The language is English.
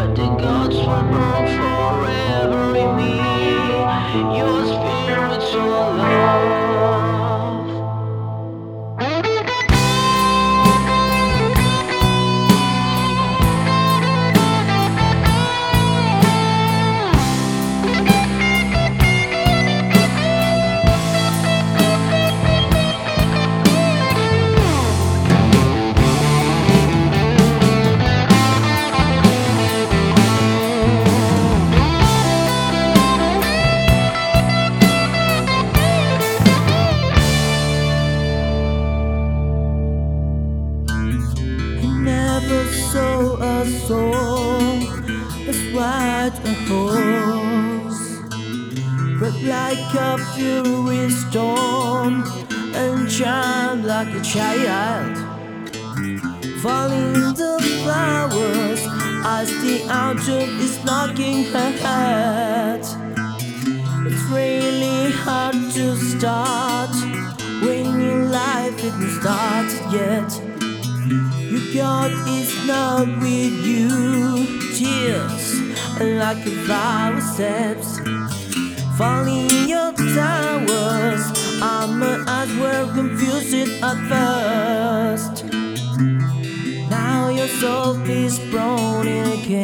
but the gods were born forever in me. Your spiritual love. Never saw a soul as white a horse, but like a fury storm and child like a child. Falling the flowers as the autumn is knocking her head. It's really hard to start when your life isn't started yet. Your God is not with you. Tears are like a flower steps falling in your towers. My eyes were confused at first. Now your soul is browning again.